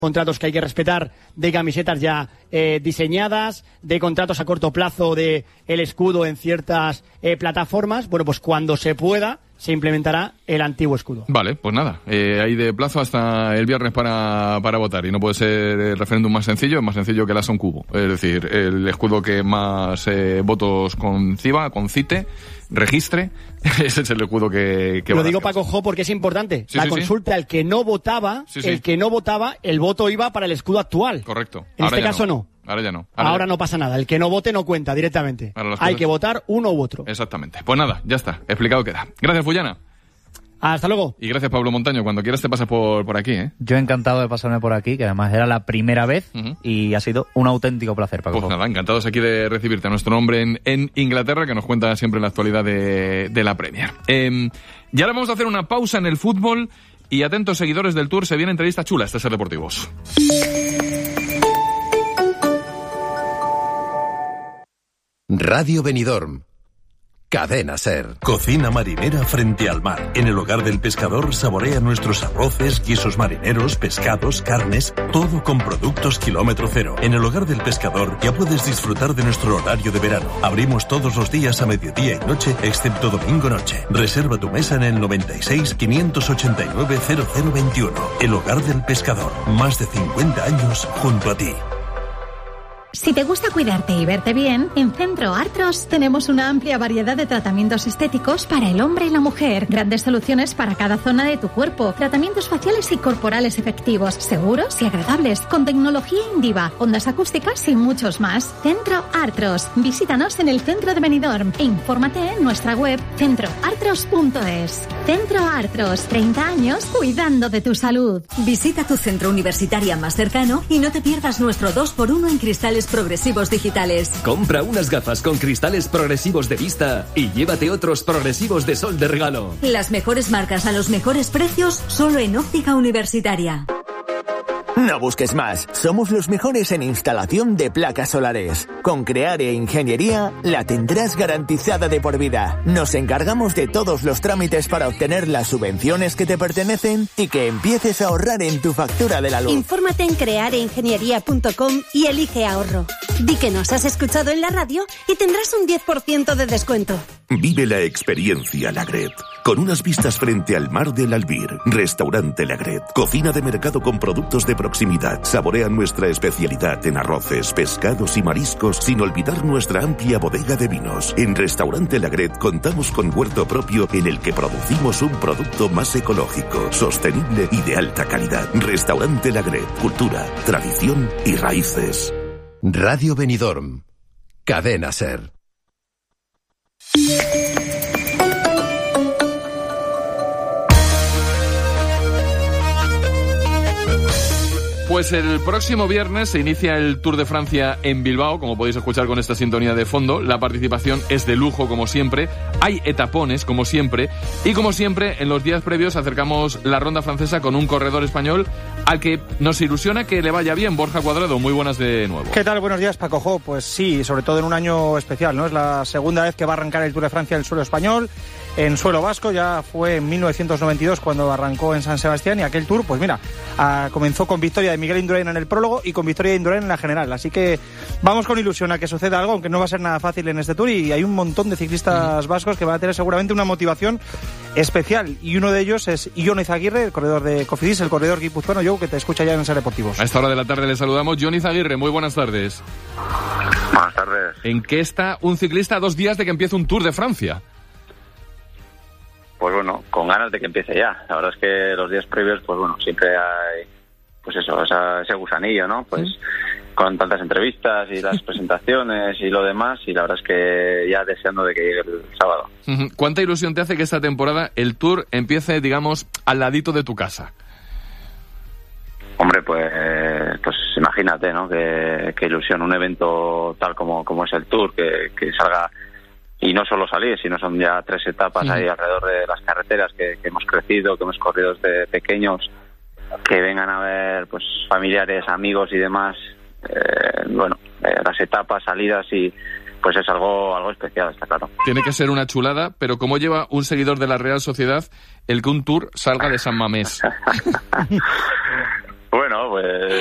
contratos que hay que respetar, de camisetas ya diseñadas, de contratos a corto plazo de el escudo en ciertas plataformas. Bueno, pues cuando se pueda se implementará el antiguo escudo. Vale, pues nada, hay de plazo hasta el viernes para votar, y no puede ser el referéndum más sencillo, es más sencillo que el Asa un cubo. Es decir, el escudo que más votos concite, registre, ese es el escudo que lo digo, Paco Jo, porque es importante. La consulta, el que no votaba, el voto iba para el escudo actual. Correcto. En este caso no. Ahora ya no. Ahora no pasa nada. El que no vote no cuenta directamente. Hay que votar uno u otro. Exactamente. Pues nada, ya está. Explicado queda. Gracias, Fullana. Hasta luego. Y gracias, Pablo Montaño. Cuando quieras te pasas por aquí, ¿eh? Yo encantado de pasarme por aquí, que además era la primera vez, y ha sido un auténtico placer, Paco. Pues nada, encantados aquí de recibirte a nuestro hombre en Inglaterra, que nos cuenta siempre la actualidad de la Premier. Y ahora vamos a hacer una pausa en el fútbol, y atentos seguidores del Tour, se viene entrevista chula. Este es Ser Deportivos. Radio Benidorm. Cadena Ser. Cocina marinera frente al mar. En el hogar del pescador saborea nuestros arroces, guisos marineros, pescados, carnes, todo con productos kilómetro cero. En el hogar del pescador ya puedes disfrutar de nuestro horario de verano. Abrimos todos los días a mediodía y noche, excepto domingo noche. Reserva tu mesa en el 96 589 0021. El hogar del pescador. Más de 50 años junto a ti. Si te gusta cuidarte y verte bien, en Centro Artros tenemos una amplia variedad de tratamientos estéticos para el hombre y la mujer. Grandes soluciones para cada zona de tu cuerpo. Tratamientos faciales y corporales efectivos, seguros y agradables, con tecnología Indiva, ondas acústicas y muchos más. Centro Artros. Visítanos en el centro de Benidorm e infórmate en nuestra web centroartros.es. Centro Artros, 30 años cuidando de tu salud. Visita tu centro universitario más cercano y no te pierdas nuestro 2x1 en cristales progresivos digitales. Compra unas gafas con cristales progresivos de vista y llévate otros progresivos de sol de regalo. Las mejores marcas a los mejores precios solo en Óptica Universitaria. No busques más. Somos los mejores en instalación de placas solares. Con Creare Ingeniería la tendrás garantizada de por vida. Nos encargamos de todos los trámites para obtener las subvenciones que te pertenecen y que empieces a ahorrar en tu factura de la luz. Infórmate en creareingeniería.com y elige ahorro. Di que nos has escuchado en la radio y tendrás un 10% de descuento. Vive la experiencia Lagret. Con unas vistas frente al mar del Albir. Restaurante Lagret. Cocina de mercado con productos de proximidad. Saborea nuestra especialidad en arroces, pescados y mariscos, sin olvidar nuestra amplia bodega de vinos. En Restaurante Lagret contamos con huerto propio en el que producimos un producto más ecológico, sostenible y de alta calidad. Restaurante Lagret. Cultura, tradición y raíces. Radio Benidorm. Cadena Ser. Pues el próximo viernes se inicia el Tour de Francia en Bilbao, como podéis escuchar con esta sintonía de fondo. La participación es de lujo, como siempre. Hay etapones, como siempre. Y como siempre, en los días previos acercamos la ronda francesa con un corredor español al que nos ilusiona que le vaya bien. Borja Cuadrado, muy buenas de nuevo. ¿Qué tal? Buenos días, Paco Jo. Pues sí, sobre todo en un año especial, ¿no? Es la segunda vez que va a arrancar el Tour de Francia en suelo español, en suelo vasco. Ya fue en 1992 cuando arrancó en San Sebastián, y aquel Tour, pues mira, comenzó con victoria de Miguel Indurain en el prólogo y con victoria de Indurain en la general. Así que vamos con ilusión a que suceda algo, aunque no va a ser nada fácil en este Tour, y hay un montón de ciclistas vascos que van a tener seguramente una motivación especial, y uno de ellos es Jon Izaguirre, el corredor de Cofidis, el corredor guipuzcoano. Yo, que te escucha ya en Ser Deportivos. A esta hora de la tarde le saludamos. Jon Izaguirre, muy buenas tardes. Buenas tardes. ¿En qué está un ciclista a 2 días de que empiece un Tour de Francia? Pues bueno, con ganas de que empiece ya. La verdad es que los días previos, pues bueno, siempre hay, pues eso, ese gusanillo, ¿no? Pues con tantas entrevistas y las presentaciones y lo demás, y la verdad es que ya deseando de que llegue el sábado. ¿Cuánta ilusión te hace que esta temporada el Tour empiece, digamos, al ladito de tu casa? Hombre, pues imagínate, ¿no? Qué ilusión, un evento tal como es el Tour, que salga. Y no solo salir, sino son ya 3 etapas ahí alrededor de las carreteras que hemos crecido, que hemos corrido desde pequeños, que vengan a ver pues familiares, amigos y demás, las etapas, salidas, y pues es algo especial, está claro. Tiene que ser una chulada, pero ¿cómo lleva un seguidor de la Real Sociedad el que un Tour salga de San Mamés? Bueno, pues